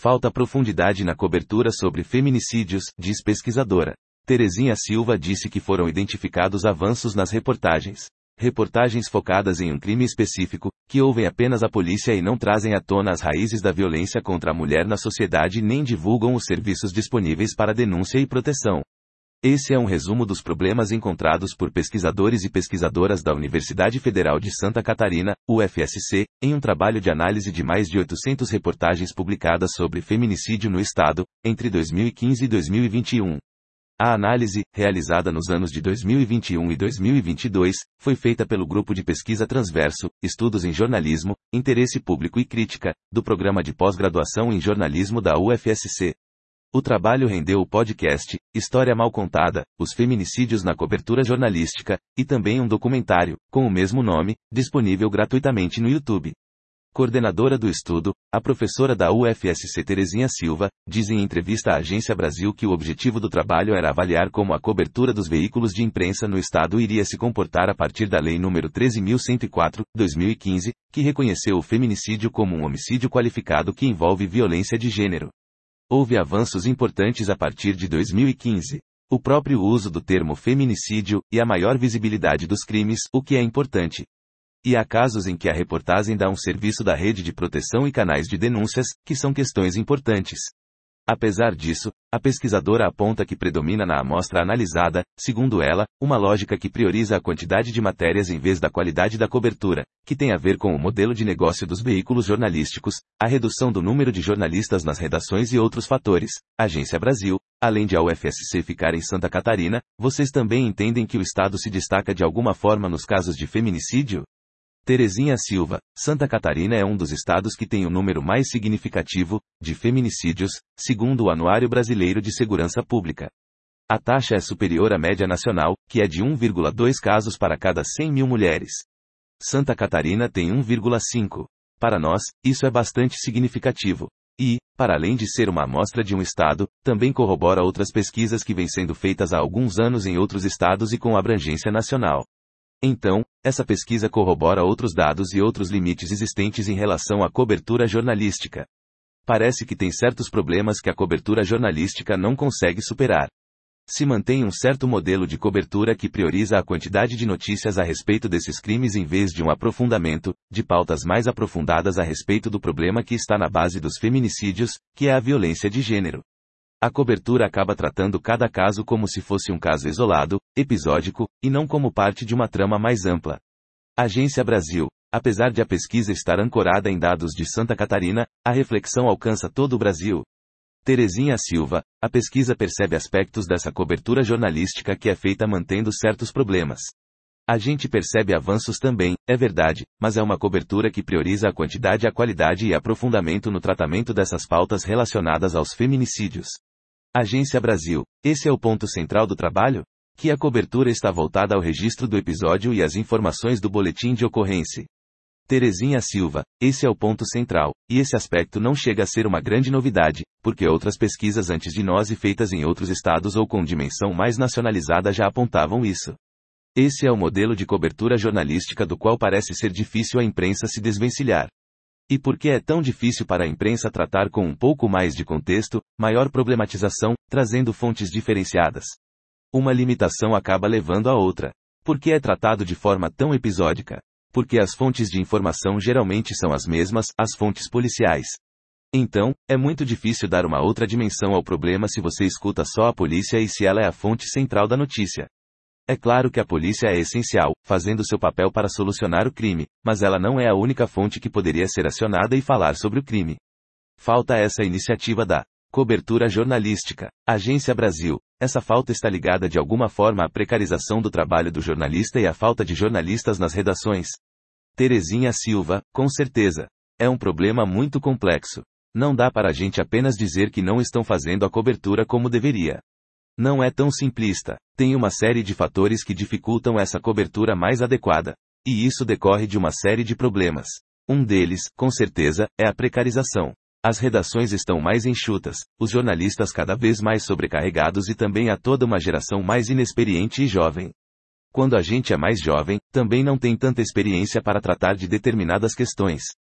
Falta profundidade na cobertura sobre feminicídios, diz pesquisadora. Terezinha Silva disse que foram identificados avanços nas reportagens. Reportagens focadas em um crime específico, que ouvem apenas a polícia e não trazem à tona as raízes da violência contra a mulher na sociedade nem divulgam os serviços disponíveis para denúncia e proteção. Esse é um resumo dos problemas encontrados por pesquisadores e pesquisadoras da Universidade Federal de Santa Catarina, UFSC, em um trabalho de análise de mais de 800 reportagens publicadas sobre feminicídio no estado, entre 2015 e 2021. A análise, realizada nos anos de 2021 e 2022, foi feita pelo Grupo de Pesquisa Transverso, Estudos em Jornalismo, Interesse Público e Crítica, do Programa de Pós-Graduação em Jornalismo da UFSC. O trabalho rendeu o podcast, História Mal Contada, os feminicídios na cobertura jornalística, e também um documentário, com o mesmo nome, disponível gratuitamente no YouTube. Coordenadora do estudo, a professora da UFSC Terezinha Silva, diz em entrevista à Agência Brasil que o objetivo do trabalho era avaliar como a cobertura dos veículos de imprensa no estado iria se comportar a partir da Lei nº 13.104, 2015, que reconheceu o feminicídio como um homicídio qualificado que envolve violência de gênero. Houve avanços importantes a partir de 2015. O próprio uso do termo feminicídio e a maior visibilidade dos crimes, o que é importante. E há casos em que a reportagem dá um serviço da rede de proteção e canais de denúncias, que são questões importantes. Apesar disso, a pesquisadora aponta que predomina na amostra analisada, segundo ela, uma lógica que prioriza a quantidade de matérias em vez da qualidade da cobertura, que tem a ver com o modelo de negócio dos veículos jornalísticos, a redução do número de jornalistas nas redações e outros fatores. Agência Brasil, além de a UFSC ficar em Santa Catarina, vocês também entendem que o estado se destaca de alguma forma nos casos de feminicídio? Terezinha Silva, Santa Catarina é um dos estados que tem o número mais significativo de feminicídios, segundo o Anuário Brasileiro de Segurança Pública. A taxa é superior à média nacional, que é de 1,2 casos para cada 100 mil mulheres. Santa Catarina tem 1,5. Para nós, isso é bastante significativo. E, para além de ser uma amostra de um estado, também corrobora outras pesquisas que vêm sendo feitas há alguns anos em outros estados e com abrangência nacional. Então, essa pesquisa corrobora outros dados e outros limites existentes em relação à cobertura jornalística. Parece que tem certos problemas que a cobertura jornalística não consegue superar. Se mantém um certo modelo de cobertura que prioriza a quantidade de notícias a respeito desses crimes em vez de um aprofundamento, de pautas mais aprofundadas a respeito do problema que está na base dos feminicídios, que é a violência de gênero. A cobertura acaba tratando cada caso como se fosse um caso isolado, episódico, e não como parte de uma trama mais ampla. Agência Brasil. Apesar de a pesquisa estar ancorada em dados de Santa Catarina, a reflexão alcança todo o Brasil. Terezinha Silva, a pesquisa percebe aspectos dessa cobertura jornalística que é feita mantendo certos problemas. A gente percebe avanços também, é verdade, mas é uma cobertura que prioriza a quantidade, a qualidade e aprofundamento no tratamento dessas pautas relacionadas aos feminicídios. Agência Brasil. Esse é o ponto central do trabalho? Que a cobertura está voltada ao registro do episódio e às informações do boletim de ocorrência. Terezinha Silva, esse é o ponto central, e esse aspecto não chega a ser uma grande novidade, porque outras pesquisas antes de nós e feitas em outros estados ou com dimensão mais nacionalizada já apontavam isso. Esse é o modelo de cobertura jornalística do qual parece ser difícil a imprensa se desvencilhar. E por que é tão difícil para a imprensa tratar com um pouco mais de contexto, maior problematização, trazendo fontes diferenciadas? Uma limitação acaba levando a outra. Por que é tratado de forma tão episódica? Porque as fontes de informação geralmente são as mesmas, as fontes policiais. Então, é muito difícil dar uma outra dimensão ao problema se você escuta só a polícia e se ela é a fonte central da notícia. É claro que a polícia é essencial, fazendo seu papel para solucionar o crime, mas ela não é a única fonte que poderia ser acionada e falar sobre o crime. Falta essa iniciativa da cobertura jornalística. Agência Brasil. Essa falta está ligada de alguma forma à precarização do trabalho do jornalista e à falta de jornalistas nas redações. Terezinha Silva, com certeza. É um problema muito complexo. Não dá para a gente apenas dizer que não estão fazendo a cobertura como deveria. Não é tão simplista. Tem uma série de fatores que dificultam essa cobertura mais adequada. E isso decorre de uma série de problemas. Um deles, com certeza, é a precarização. As redações estão mais enxutas, os jornalistas cada vez mais sobrecarregados e também há toda uma geração mais inexperiente e jovem. Quando a gente é mais jovem, também não tem tanta experiência para tratar de determinadas questões.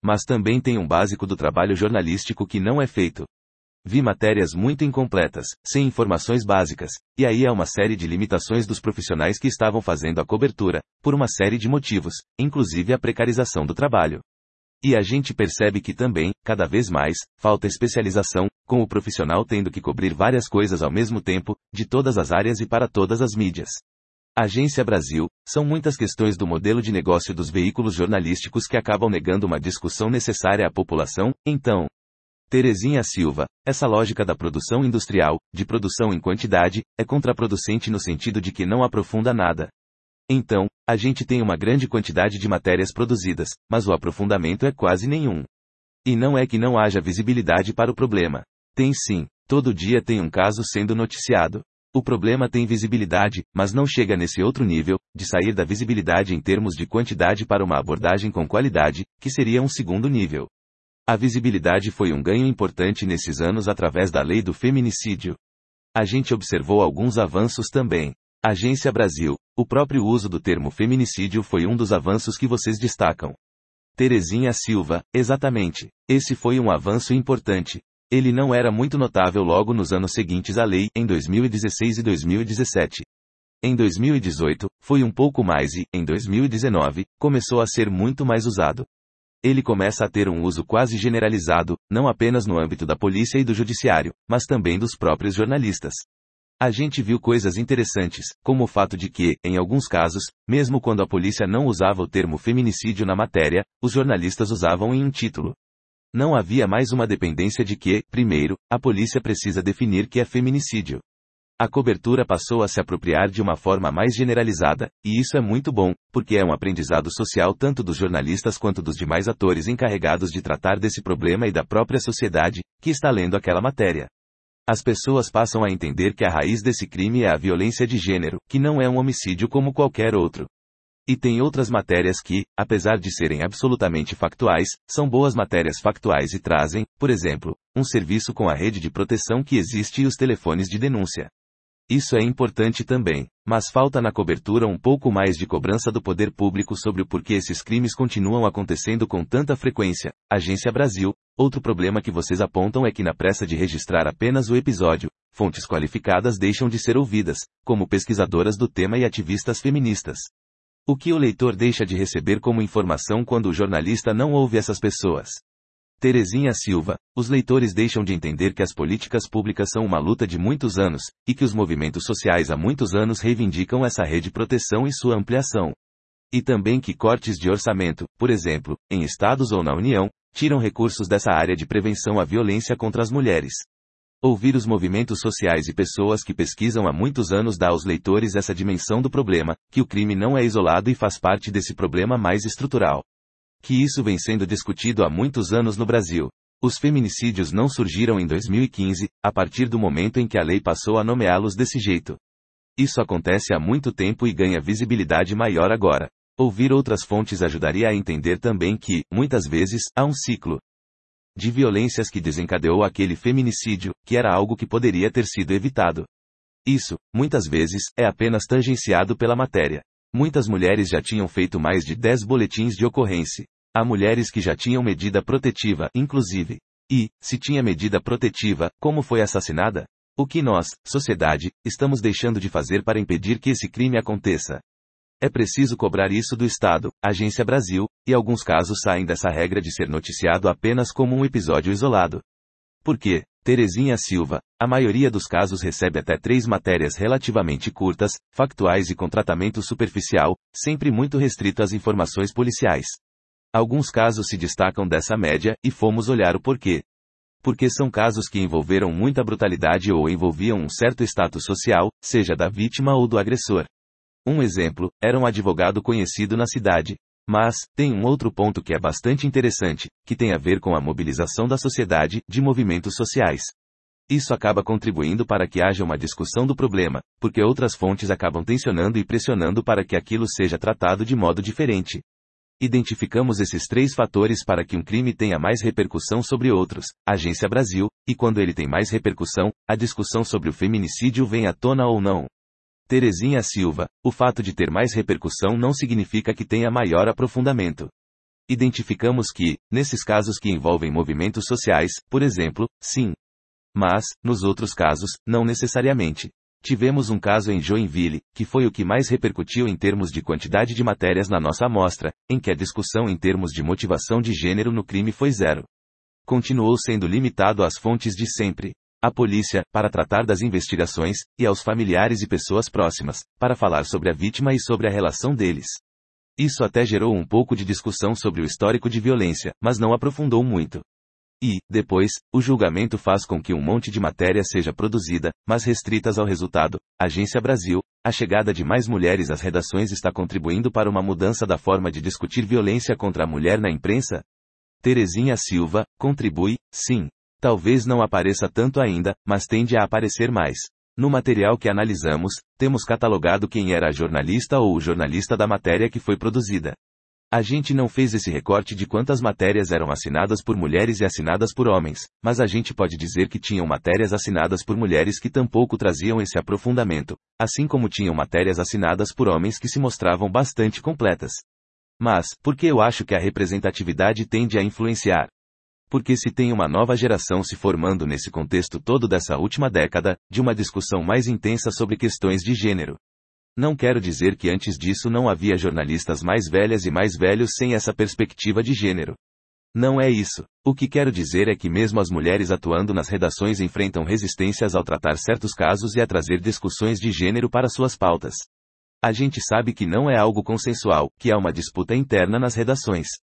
Mas também tem um básico do trabalho jornalístico que não é feito. Vi matérias muito incompletas, sem informações básicas, e aí há uma série de limitações dos profissionais que estavam fazendo a cobertura, por uma série de motivos, inclusive a precarização do trabalho. E a gente percebe que também, cada vez mais, falta especialização, com o profissional tendo que cobrir várias coisas ao mesmo tempo, de todas as áreas e para todas as mídias. Agência Brasil, são muitas questões do modelo de negócio dos veículos jornalísticos que acabam negando uma discussão necessária à população, então. Terezinha Silva, essa lógica da produção industrial, de produção em quantidade, é contraproducente no sentido de que não aprofunda nada. Então, a gente tem uma grande quantidade de matérias produzidas, mas o aprofundamento é quase nenhum. E não é que não haja visibilidade para o problema. Tem sim, todo dia tem um caso sendo noticiado. O problema tem visibilidade, mas não chega nesse outro nível, de sair da visibilidade em termos de quantidade para uma abordagem com qualidade, que seria um segundo nível. A visibilidade foi um ganho importante nesses anos através da lei do feminicídio. A gente observou alguns avanços também. Agência Brasil, o próprio uso do termo feminicídio foi um dos avanços que vocês destacam. Terezinha Silva, exatamente. Esse foi um avanço importante. Ele não era muito notável logo nos anos seguintes à lei, em 2016 e 2017. Em 2018, foi um pouco mais e, em 2019, começou a ser muito mais usado. Ele começa a ter um uso quase generalizado, não apenas no âmbito da polícia e do judiciário, mas também dos próprios jornalistas. A gente viu coisas interessantes, como o fato de que, em alguns casos, mesmo quando a polícia não usava o termo feminicídio na matéria, os jornalistas usavam em um título. Não havia mais uma dependência de que, primeiro, a polícia precisa definir que é feminicídio. A cobertura passou a se apropriar de uma forma mais generalizada, e isso é muito bom, porque é um aprendizado social tanto dos jornalistas quanto dos demais atores encarregados de tratar desse problema e da própria sociedade, que está lendo aquela matéria. As pessoas passam a entender que a raiz desse crime é a violência de gênero, que não é um homicídio como qualquer outro. E tem outras matérias que, apesar de serem absolutamente factuais, são boas matérias factuais e trazem, por exemplo, um serviço com a rede de proteção que existe e os telefones de denúncia. Isso é importante também, mas falta na cobertura um pouco mais de cobrança do poder público sobre o porquê esses crimes continuam acontecendo com tanta frequência. Agência Brasil, outro problema que vocês apontam é que na pressa de registrar apenas o episódio, fontes qualificadas deixam de ser ouvidas, como pesquisadoras do tema e ativistas feministas. O que o leitor deixa de receber como informação quando o jornalista não ouve essas pessoas? Terezinha Silva, os leitores deixam de entender que as políticas públicas são uma luta de muitos anos, e que os movimentos sociais há muitos anos reivindicam essa rede de proteção e sua ampliação. E também que cortes de orçamento, por exemplo, em estados ou na União, tiram recursos dessa área de prevenção à violência contra as mulheres. Ouvir os movimentos sociais e pessoas que pesquisam há muitos anos dá aos leitores essa dimensão do problema, que o crime não é isolado e faz parte desse problema mais estrutural. Que isso vem sendo discutido há muitos anos no Brasil. Os feminicídios não surgiram em 2015, a partir do momento em que a lei passou a nomeá-los desse jeito. Isso acontece há muito tempo e ganha visibilidade maior agora. Ouvir outras fontes ajudaria a entender também que, muitas vezes, há um ciclo de violências que desencadeou aquele feminicídio, que era algo que poderia ter sido evitado. Isso, muitas vezes, é apenas tangenciado pela matéria. Muitas mulheres já tinham feito mais de 10 boletins de ocorrência. Há mulheres que já tinham medida protetiva, inclusive. E, se tinha medida protetiva, como foi assassinada? O que nós, sociedade, estamos deixando de fazer para impedir que esse crime aconteça? É preciso cobrar isso do Estado, Agência Brasil, e alguns casos saem dessa regra de ser noticiado apenas como um episódio isolado. Por quê? Terezinha Silva, a maioria dos casos recebe até 3 matérias relativamente curtas, factuais e com tratamento superficial, sempre muito restrito às informações policiais. Alguns casos se destacam dessa média, e fomos olhar o porquê. Porque são casos que envolveram muita brutalidade ou envolviam um certo status social, seja da vítima ou do agressor. Um exemplo, era um advogado conhecido na cidade. Mas, tem um outro ponto que é bastante interessante, que tem a ver com a mobilização da sociedade, de movimentos sociais. Isso acaba contribuindo para que haja uma discussão do problema, porque outras fontes acabam tensionando e pressionando para que aquilo seja tratado de modo diferente. Identificamos esses 3 fatores para que um crime tenha mais repercussão sobre outros, Agência Brasil, e quando ele tem mais repercussão, a discussão sobre o feminicídio vem à tona ou não. Terezinha Silva, o fato de ter mais repercussão não significa que tenha maior aprofundamento. Identificamos que, nesses casos que envolvem movimentos sociais, por exemplo, sim. Mas, nos outros casos, não necessariamente. Tivemos um caso em Joinville, que foi o que mais repercutiu em termos de quantidade de matérias na nossa amostra, em que a discussão em termos de motivação de gênero no crime foi zero. Continuou sendo limitado às fontes de sempre. A polícia, para tratar das investigações, e aos familiares e pessoas próximas, para falar sobre a vítima e sobre a relação deles. Isso até gerou um pouco de discussão sobre o histórico de violência, mas não aprofundou muito. E, depois, o julgamento faz com que um monte de matéria seja produzida, mas restritas ao resultado. Agência Brasil, a chegada de mais mulheres às redações está contribuindo para uma mudança da forma de discutir violência contra a mulher na imprensa? Terezinha Silva, contribui, sim. Talvez não apareça tanto ainda, mas tende a aparecer mais. No material que analisamos, temos catalogado quem era a jornalista ou o jornalista da matéria que foi produzida. A gente não fez esse recorte de quantas matérias eram assinadas por mulheres e assinadas por homens, mas a gente pode dizer que tinham matérias assinadas por mulheres que tampouco traziam esse aprofundamento, assim como tinham matérias assinadas por homens que se mostravam bastante completas. Mas, por que eu acho que a representatividade tende a influenciar? Porque se tem uma nova geração se formando nesse contexto todo dessa última década, de uma discussão mais intensa sobre questões de gênero. Não quero dizer que antes disso não havia jornalistas mais velhas e mais velhos sem essa perspectiva de gênero. Não é isso. O que quero dizer é que mesmo as mulheres atuando nas redações enfrentam resistências ao tratar certos casos e a trazer discussões de gênero para suas pautas. A gente sabe que não é algo consensual, que há uma disputa interna nas redações.